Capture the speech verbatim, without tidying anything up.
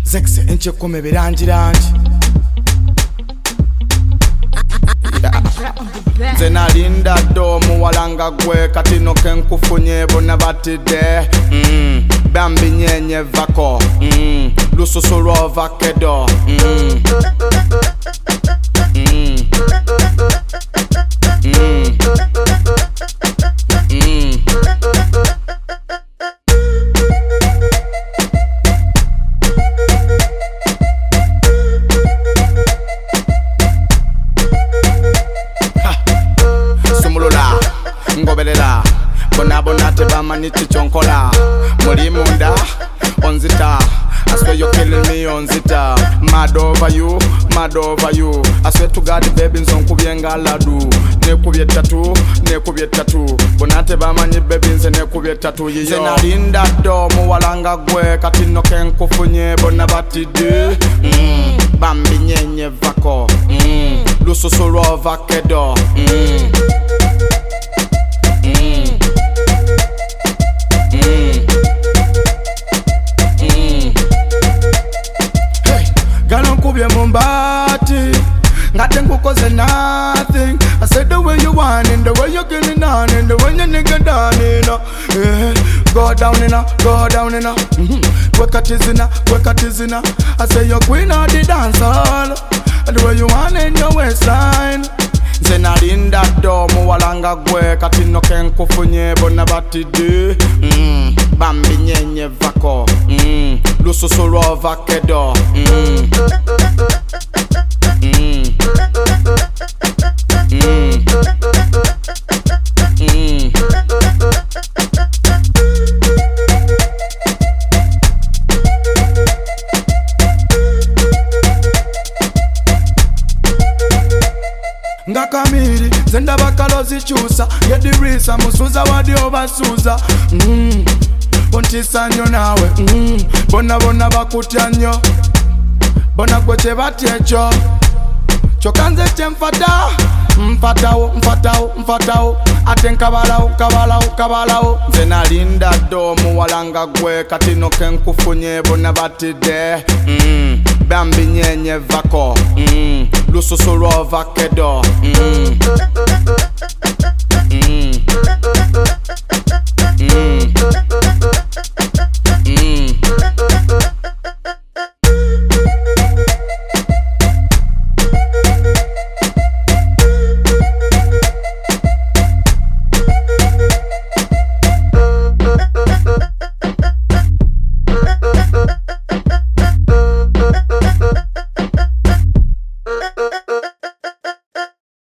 Sexy inche come birangirangi Zena linda domu walanga gwe katino kenkufunye bona batide mm. Bambi nyenye vako mm. Lususu lwa vakedo mm. Mm. Mm. Mm. Ngobelela bona bona te ba maniti chonkola muri munda onzita I swear you're killing me onzita mad over you mad over you I swear to God baby nzonkubyenga ladu ne kubye tatu ne kubye tatu bona te ba mani baby nze ne kubye tatu yiyo zena linda domu walanga gwe katino kenkufunye bona batide mm. Bambi nyenye vako mm. Lususu lwa vakedo mm. Mm. Mm. Mm. Hey, galo nkubye mumbati ngate ngukoze nothing I said the way you want it, the way you getting on and the way you nigga down in yeah. Go down in go down in mm-hmm. Work at izina, work at izina I say you're queen of the dance hall the way you want in your waistline Zena linda domu walanga gwe katino kenkufunye bona batide mm. Bambi nyenye vako mm. Lususu lwa vakedo mm. Mm. Mm. Mm. Ngakamiri zenda bakalozi chusa yedirisa musuza wadi obasuza mm. Bontisa nyo nawe mm. Bona bona bakutya nyo bona gweche batyecho chokanze chemfata mfatao mfatao mfatao atenkabalao kabalao kabalao zena linda domu walanga gwe katino kenkufunye bona batide mm. Bambi nyenye vako mm. Lususu lwa vakedo mm. Mm. Mm.